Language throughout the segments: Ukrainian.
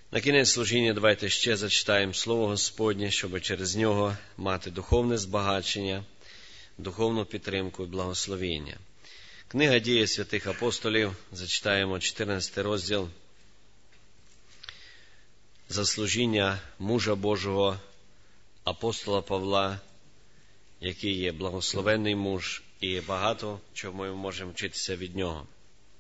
На кінець служіння давайте ще зачитаємо Слово Господнє, щоб через нього мати духовне збагачення, духовну підтримку і благословення. Книга «Дії святих апостолів», зачитаємо 14 розділ, за служіння мужа Божого, апостола Павла, який є благословенний муж, і багато чого ми можемо вчитися від нього.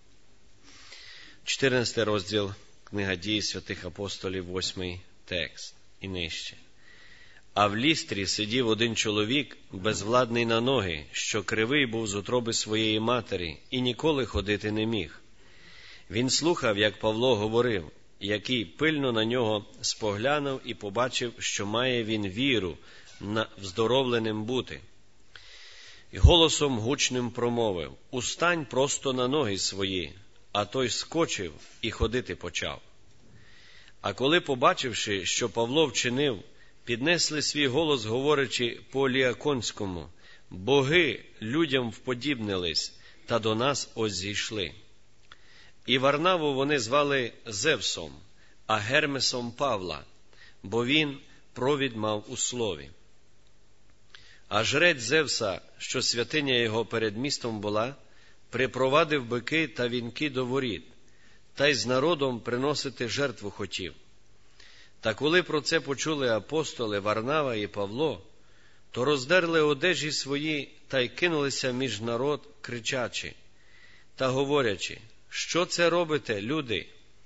14 розділ, книга «Дії святих апостолів», 8 текст і нижче. «А в Лістрі сидів один чоловік, безвладний на ноги, що кривий був з утроби своєї матері, і ніколи ходити не міг. Він слухав, як Павло говорив, який пильно на нього споглянув і побачив, що має він віру на вздоровленим бути. І голосом гучним промовив: «Устань просто на ноги свої», а той скочив і ходити почав. А коли, побачивши, що Павло вчинив, піднесли свій голос, говорячи по-ліаконському: «Боги людям вподібнились, та до нас ось зійшли». І Варнаву вони звали Зевсом, а Гермесом Павла, бо він провід мав у слові. А жрець Зевса, що святиня його перед містом була, припровадив бики та вінки до воріт, та й з народом приносити жертву хотів. Та коли про це почули апостоли Варнава і Павло, то роздерли одежі свої та й кинулися між народ, кричачи та говорячи: «Що це робите, люди?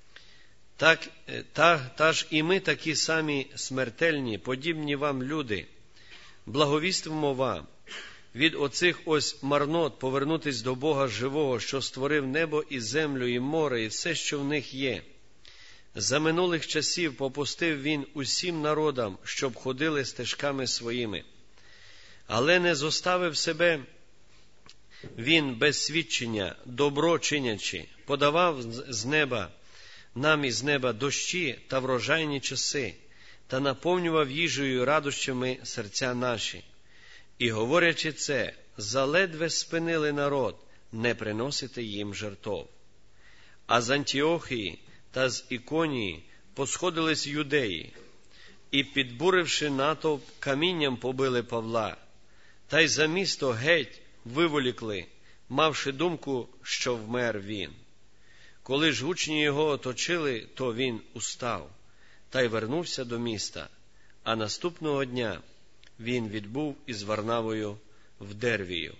Та ж і ми такі самі смертельні, подібні вам люди. Благовістимо вам від оцих ось марнот повернутись до Бога живого, що створив небо і землю, і море, і все, що в них є. За минулих часів попустив він усім народам, щоб ходили стежками своїми. Але не зоставив себе він без свідчення, добро чинячи, подавав з неба, нам із неба дощі та врожайні часи, та наповнював їжею і радощами серця наші. І, говорячи це, заледве спинили народ не приносити їм жертов. А з Антіохії та з Іконії посходились юдеї, і, підбуривши натовп, камінням побили Павла, та й за місто геть виволікли, мавши думку, що вмер він. Коли ж учні його оточили, то він устав, та й вернувся до міста, а наступного дня він відбув із Варнавою в Дервію».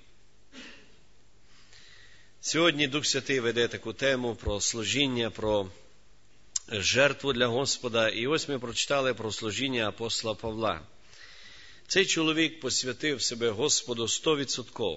Сьогодні Дух Святий веде таку тему про служіння, про жертву для Господа. І ось ми прочитали про служіння апостола Павла. Цей чоловік посвятив себе Господу 100%.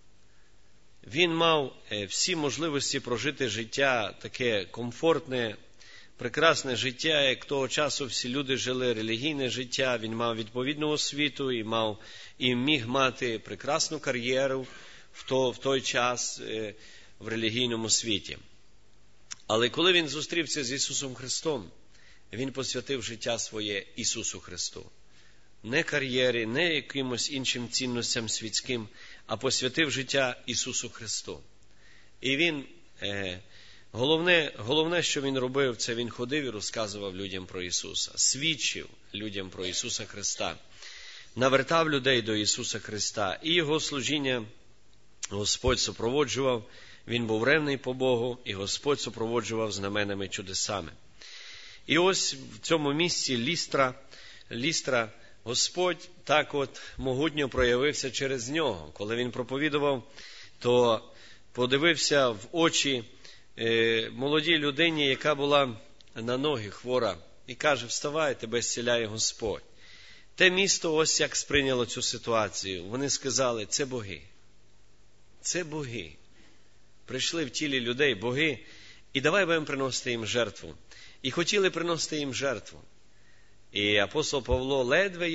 Він мав всі можливості прожити життя таке комфортне, прекрасне життя, як того часу всі люди жили, релігійне життя. Він мав відповідну освіту і міг мати прекрасну кар'єру в той час в релігійному світі. Але коли він зустрівся з Ісусом Христом, він посвятив життя своє Ісусу Христу. Не кар'єрі, не якимось іншим цінностям світським, а посвятив життя Ісусу Христу. І він, головне, що він робив, це він ходив і розказував людям про Ісуса, свідчив людям про Ісуса Христа, навертав людей до Ісуса Христа. І його служіння Господь супроводжував, він був ревний по Богу, і Господь супроводжував знаменами, чудесами. І ось в цьому місці Лістра, Господь так от могутньо проявився через нього. Коли він проповідував, то подивився в очі молодій людині, яка була на ноги хвора, і каже: «Вставай, тебе зціляє Господь». Те місто ось як сприйняло цю ситуацію. Вони сказали: «Це боги. Це боги. Прийшли в тілі людей боги, і давай будемо приносити їм жертву». І хотіли приносити їм жертву. І апостол Павло ледве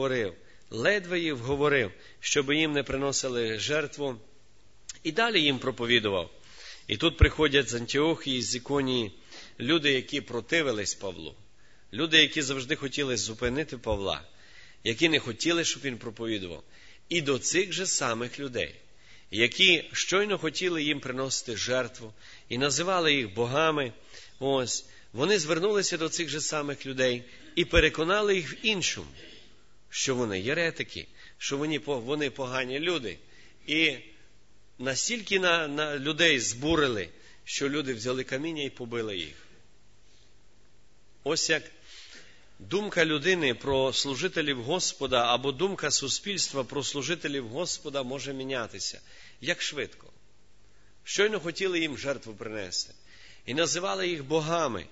їх вговорив, щоб їм не приносили жертву. І далі їм проповідував. І тут приходять з Антіохії, з Іконії люди, які противились Павлу. Люди, які завжди хотіли зупинити Павла, які не хотіли, щоб він проповідував. І до цих же самих людей, які щойно хотіли їм приносити жертву і називали їх богами, ось, вони звернулися до цих же самих людей і переконали їх в іншому, що вони єретики, що вони погані люди. І настільки на людей збурили, що люди взяли каміння і побили їх. Ось як думка людини про служителів Господа або думка суспільства про служителів Господа може мінятися. Як швидко. Щойно хотіли їм жертву принести. І називали їх богами.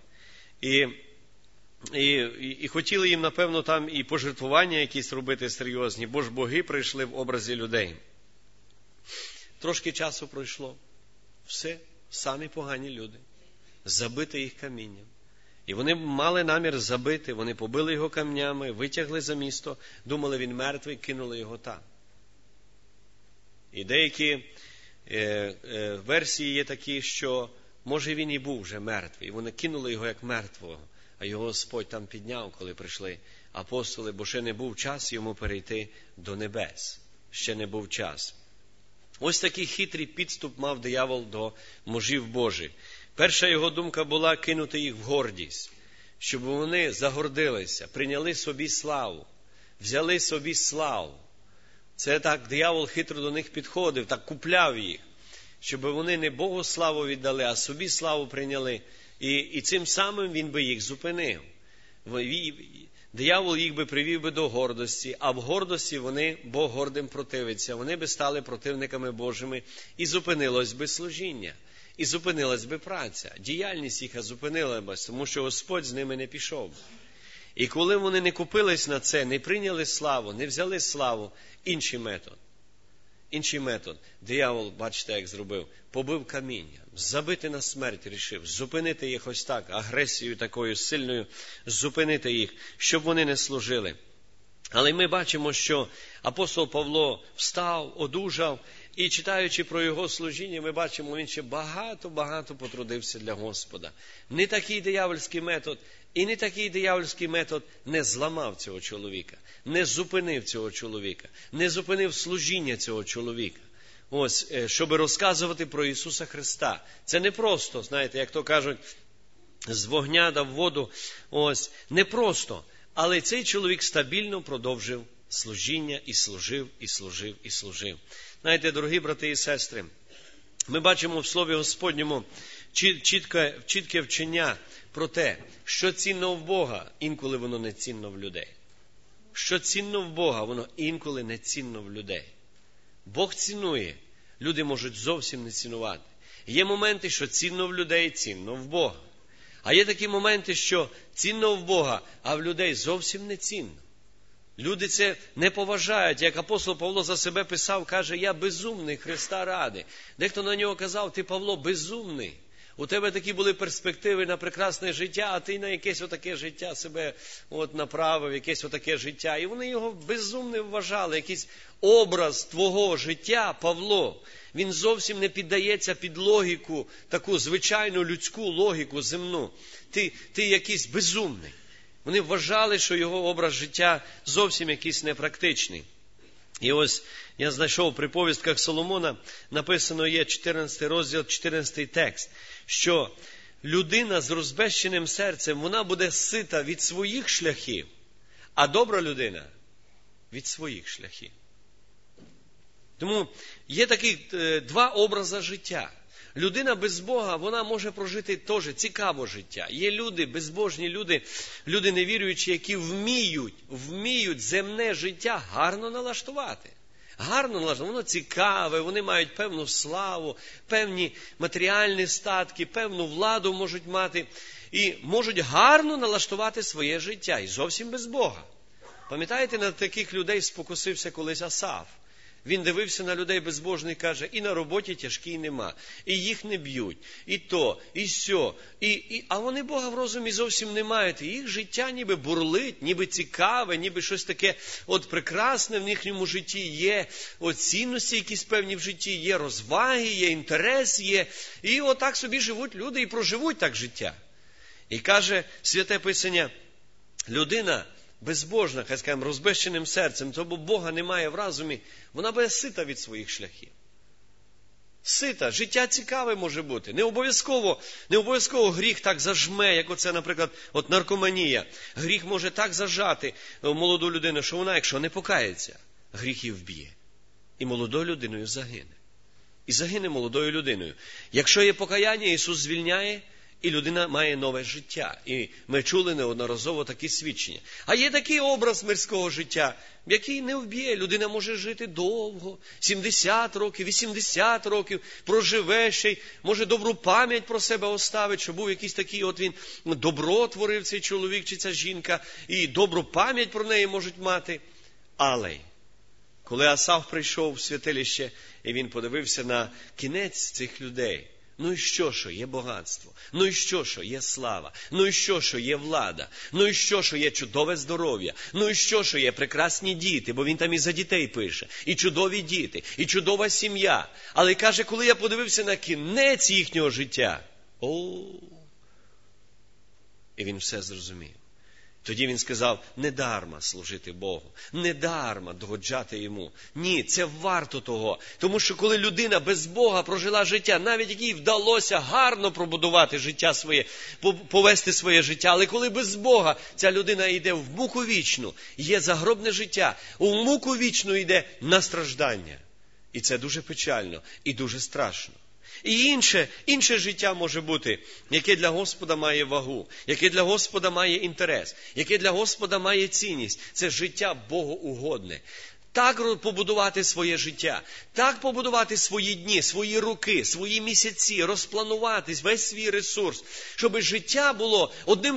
І хотіли їм, напевно, там і пожертвування якісь робити серйозні, бо ж боги прийшли в образі людей. Трошки часу пройшло. Все, самі погані люди. Забити їх камінням. І вони мали намір забити, вони побили його камнями, витягли за місто, думали, він мертвий, кинули його там. І деякі версії є такі, що може він і був вже мертвий. Вони кинули його як мертвого, а його Господь там підняв, коли прийшли апостоли, бо ще не був час йому перейти до небес. Ще не був час. Ось такий хитрий підступ мав диявол до мужів Божих. Перша його думка була кинути їх в гордість, щоб вони загордилися, прийняли собі славу, взяли собі славу. Це так диявол хитро до них підходив, так купляв їх, щоб вони не Богу славу віддали, а собі славу прийняли. І цим самим він би їх зупинив. Диявол їх би привів би до гордості, а в гордості Бог гордим противиться. Вони би стали противниками Божими і зупинилось би служіння. І зупинилась би праця. Діяльність їх зупинила б, тому що Господь з ними не пішов. І коли вони не купились на це, не прийняли славу, не взяли славу, інший метод. Диявол, бачите, як зробив, побив каміння, забити на смерть рішив, зупинити їх ось так, агресією такою сильною, зупинити їх, щоб вони не служили. Але ми бачимо, що апостол Павло встав, одужав, і читаючи про його служіння, ми бачимо, він ще багато потрудився для Господа. Не такий диявольський метод, і не такий диявольський метод не зламав цього чоловіка, не зупинив цього чоловіка, не зупинив служіння цього чоловіка. Ось, щоб розказувати про Ісуса Христа. Це не просто, знаєте, як то кажуть, з вогня дав воду, ось, не просто. Але цей чоловік стабільно продовжив служіння і служив. Знаєте, дорогі брати і сестри, ми бачимо в Слові Господньому чітке вчення про те, що цінно в Бога, інколи воно не цінно в людей. Що цінно в Бога, воно інколи не цінно в людей. Бог цінує, люди можуть зовсім не цінувати. Є моменти, що цінно в людей, цінно в Бога. А є такі моменти, що цінно в Бога, а в людей зовсім не цінно. Люди це не поважають. Як апостол Павло за себе писав, каже, я безумний Христа ради. Дехто на нього казав, ти, Павло, безумний. У тебе такі були перспективи на прекрасне життя, а ти на якесь отаке життя себе направив, якесь отаке життя. І вони його безумним вважали. Якийсь образ твого життя, Павло, він зовсім не піддається під логіку, таку звичайну людську логіку земну. Ти якийсь безумний. Вони вважали, що його образ життя зовсім якийсь непрактичний. І ось я знайшов в приповістках Соломона, написано є 14 розділ, 14 текст, що людина з розбещеним серцем, вона буде сита від своїх шляхів, а добра людина від своїх шляхів. Тому є такі два образи життя. Людина без Бога, вона може прожити теж цікаве життя. Є люди, безбожні люди невіруючі, які вміють земне життя гарно налаштувати. Воно цікаве, вони мають певну славу, певні матеріальні статки, певну владу можуть мати і можуть гарно налаштувати своє життя і зовсім без Бога. Пам'ятаєте, на таких людей спокусився колись Асаф. Він дивився на людей безбожних і каже, і на роботі тяжкій нема, і їх не б'ють, і то, і сьо. А вони Бога в розумі зовсім не мають. І їх життя ніби бурлить, ніби цікаве, ніби щось таке прекрасне в їхньому житті є, цінності якісь певні в житті є, розваги є, інтерес є. І отак собі живуть люди і проживуть так життя. І каже Святе Писання, людина безбожна, хай скажемо, розбещеним серцем, тому Бога немає в розумі, вона буде сита від своїх шляхів. сита, життя цікаве може бути. Не обов'язково гріх так зажме, як оце, наприклад, наркоманія. Гріх може так зажати молоду людину, що вона, якщо не покається, гріх її вб'є. І молодою людиною загине. І загине молодою людиною. Якщо є покаяння, Ісус звільняє, і людина має нове життя. І ми чули неодноразово такі свідчення. А є такий образ мирського життя, який не вб'є. Людина може жити довго, 70 років, 80 років, проживе ще й, може добру пам'ять про себе оставить, що був якийсь такий, от він добро творив цей чоловік чи ця жінка, і добру пам'ять про неї можуть мати. Але коли Асаф прийшов в святилище, і він подивився на кінець цих людей, ну і що є багатство? Ну і що є слава? Ну і що є влада? Ну і що є чудове здоров'я? Ну і що є прекрасні діти? Бо він там і за дітей пише. І чудові діти, і чудова сім'я. Але каже, коли я подивився на кінець їхнього життя, і він все зрозумів. Тоді він сказав, не дарма служити Богу, не дарма догоджати Йому. Ні, це варто того. Тому що коли людина без Бога прожила життя, навіть якій вдалося гарно пробудувати життя своє, повести своє життя, але коли без Бога ця людина йде в муку вічну, є загробне життя, у муку вічну йде на страждання. І це дуже печально і дуже страшно. І інше життя може бути, яке для Господа має вагу, яке для Господа має інтерес, яке для Господа має цінність. Це життя богоугодне. Так побудувати своє життя, так побудувати свої дні, свої роки, свої місяці, розпланувати весь свій ресурс, щоб життя було одним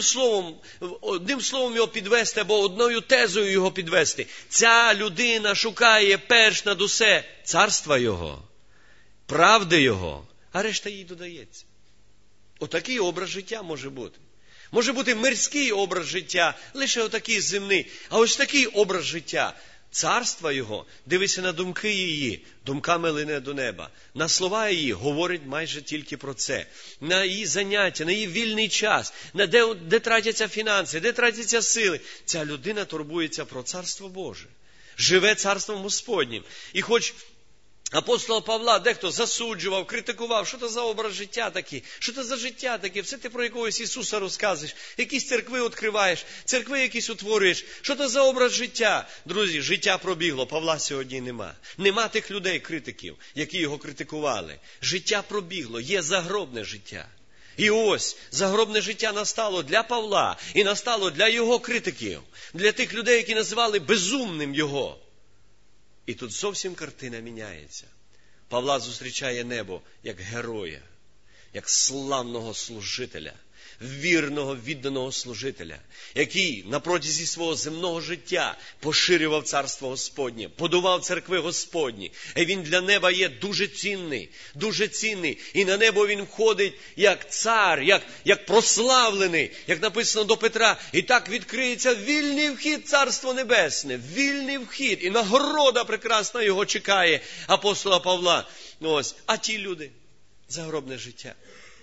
словом його підвести, або одною тезою його підвести. Ця людина шукає перш над усе царства Його, правди Його, а решта їй додається. Отакий образ життя може бути. Може бути мирський образ життя, лише отакий земний. А ось такий образ життя, царства Його, дивиться на думки її, думками лине до неба. На слова її говорить майже тільки про це. На її заняття, на її вільний час, на де тратяться фінанси, де тратяться сили. Ця людина турбується про царство Боже. Живе царством Господнім. І хоч апостола Павла дехто засуджував, критикував, що це за образ життя такий, що це за життя таке, все ти про якогось Ісуса розказуєш, якісь церкви відкриваєш, церкви якісь утворюєш, що це за образ життя? Друзі, життя пробігло, Павла сьогодні нема. Нема тих людей, критиків, які його критикували. Життя пробігло, є загробне життя. І ось загробне життя настало для Павла і настало для його критиків, для тих людей, які називали безумним його. І тут зовсім картина міняється. Павла зустрічає небо як героя, як славного служителя, вірного, відданого служителя, який на протязі свого земного життя поширював царство Господнє, будував церкви Господні. І він для неба є дуже цінний. І на небо він входить як цар, як прославлений, як написано до Петра. І так відкриється вільний вхід Царство Небесне, вільний вхід. І нагорода прекрасна його чекає, апостола Павла. Ось. А ті люди – загробне життя.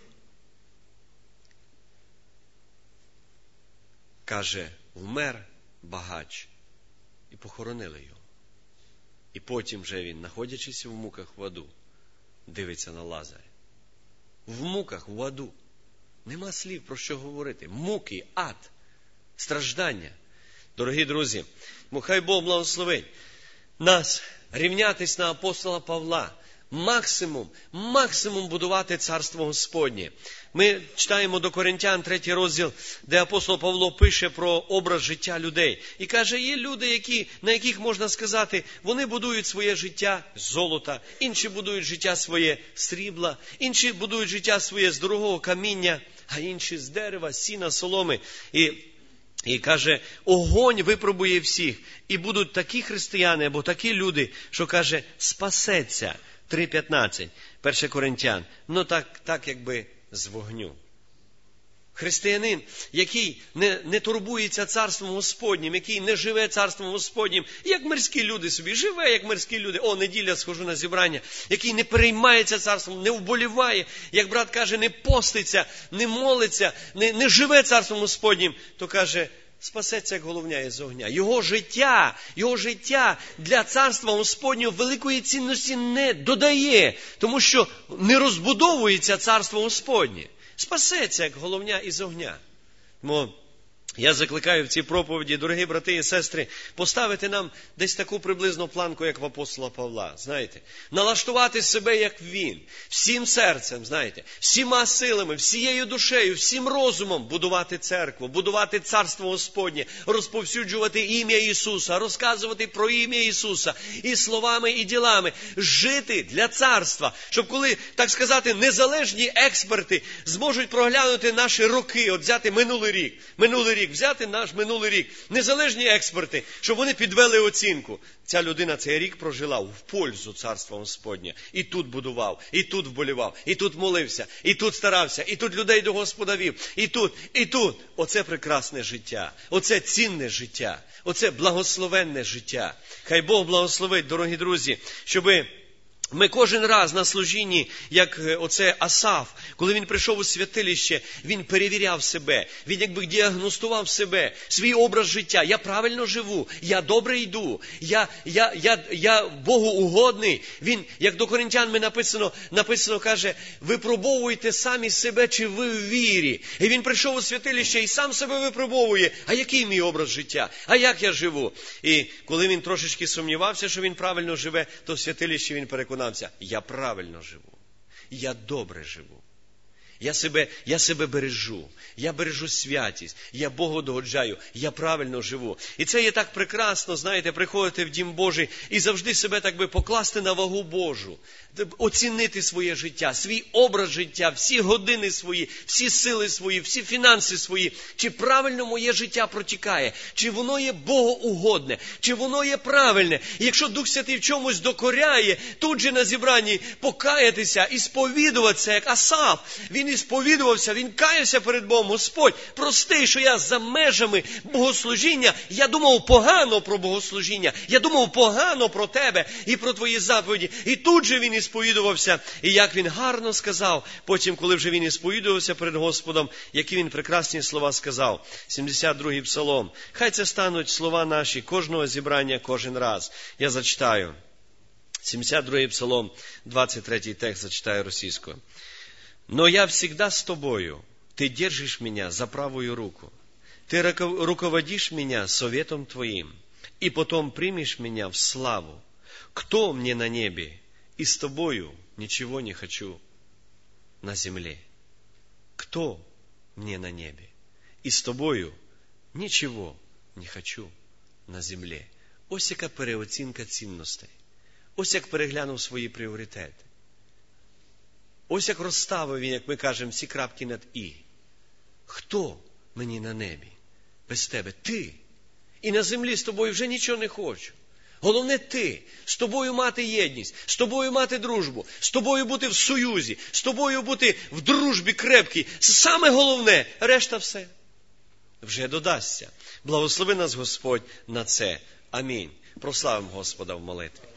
Каже, вмер багач, і похоронили його. І потім же він, знаходячись в муках в аду, дивиться на Лазаря. В муках, в аду. Нема слів, про що говорити. Муки, ад, страждання. Дорогі друзі, хай Бог благословить нас рівнятись на апостола Павла. Максимум будувати царство Господнє. Ми читаємо до Коринтян 3 розділ, де апостол Павло пише про образ життя людей. І каже, є люди, на яких можна сказати, вони будують своє життя з золота, інші будують життя своє з срібла, інші будують життя своє з дорогого каміння, а інші з дерева, сіна, соломи. І каже, огонь випробує всіх. І будуть такі християни або такі люди, що каже, спасеться. 3:15, 1 Коринтян. Ну так якби з вогню. Християнин, який не турбується царством Господнім, який не живе царством Господнім, як мирські люди собі, живе як мирські люди. Неділя схожу на зібрання. Який не переймається царством, не вболіває, як брат каже, не поститься, не молиться, не живе царством Господнім, то каже, спасеться, як головня із огня. Його життя для царства Господнього великої цінності не додає, тому що не розбудовується царство Господнє. Спасеться, як головня із огня. Тому я закликаю в цій проповіді, дорогі брати і сестри, поставити нам десь таку приблизну планку, як в апостола Павла, знаєте. Налаштувати себе, як він, всім серцем, знаєте, всіма силами, всією душею, всім розумом будувати церкву, будувати царство Господнє, розповсюджувати ім'я Ісуса, розказувати про ім'я Ісуса і словами, і ділами, жити для царства, щоб коли, так сказати, незалежні експерти зможуть проглянути наші роки, от взяти минулий рік, взяти наш минулий рік, незалежні експерти, щоб вони підвели оцінку. Ця людина цей рік прожила в пользу царства Господня. І тут будував, і тут вболівав, і тут молився, і тут старався, і тут людей до Господа вів, і тут, і тут. Оце прекрасне життя, оце цінне життя, оце благословенне життя. Хай Бог благословить, дорогі друзі, щоби ми кожен раз на служінні, як оце Асаф, коли він прийшов у святилище, він перевіряв себе, він якби діагностував себе, свій образ життя. Я правильно живу, я добре йду, я Богу угодний. Він, як до Коринтян написано, каже, випробовуйте самі себе, чи ви в вірі. І він прийшов у святилище і сам себе випробовує. А який мій образ життя? А як я живу? І коли він трошечки сумнівався, що він правильно живе, то в святилищі він переконався. Я правильно живу, я добре живу, я себе бережу, я бережу святість, я Богу догоджаю, я правильно живу. І це є так прекрасно, знаєте, приходити в Дім Божий і завжди себе так би покласти на вагу Божу, оцінити своє життя, свій образ життя, всі години свої, всі сили свої, всі фінанси свої, чи правильно моє життя протікає, чи воно є богоугодне, чи воно є правильне. І якщо Дух Святий в чомусь докоряє, тут же на зібранні покаятися і сповідуватися, як Асаф. Він і сповідувався, він каявся перед Богом. Господь, прости, що я за межами богослужіння, я думав погано про богослужіння, я думав погано про тебе і про твої заповіді. І тут же він і сповідувався, і як він гарно сказав, потім, коли вже він і сповідувався перед Господом, які він прекрасні слова сказав. 72-й псалом. Хай це стануть слова наші кожного зібрання, кожен раз. Я зачитаю. 72-й псалом, 23-й текст зачитаю російською. «Но я всегда с тобою, ты держишь меня за правую руку, ты руководишь меня советом твоим, и потом примешь меня в славу. Кто мне на небе? И с тобою ничего не хочу на земле. Кто мне на небе? И с тобою нічого не хочу на землі». Ось яка переоцінка цінностей. Ось як переглянув свої пріоритети. Ось як розставив він, як ми кажемо, всі крапки над «і». Хто мені на небі? Без тебе. Ти. І на землі з тобою вже нічого не хочу. Головне ти. З тобою мати єдність, з тобою мати дружбу, з тобою бути в союзі, з тобою бути в дружбі крепкій. Це саме головне. Решта все вже додасться. Благослови нас Господь на це. Амінь. Прославимо Господа в молитві.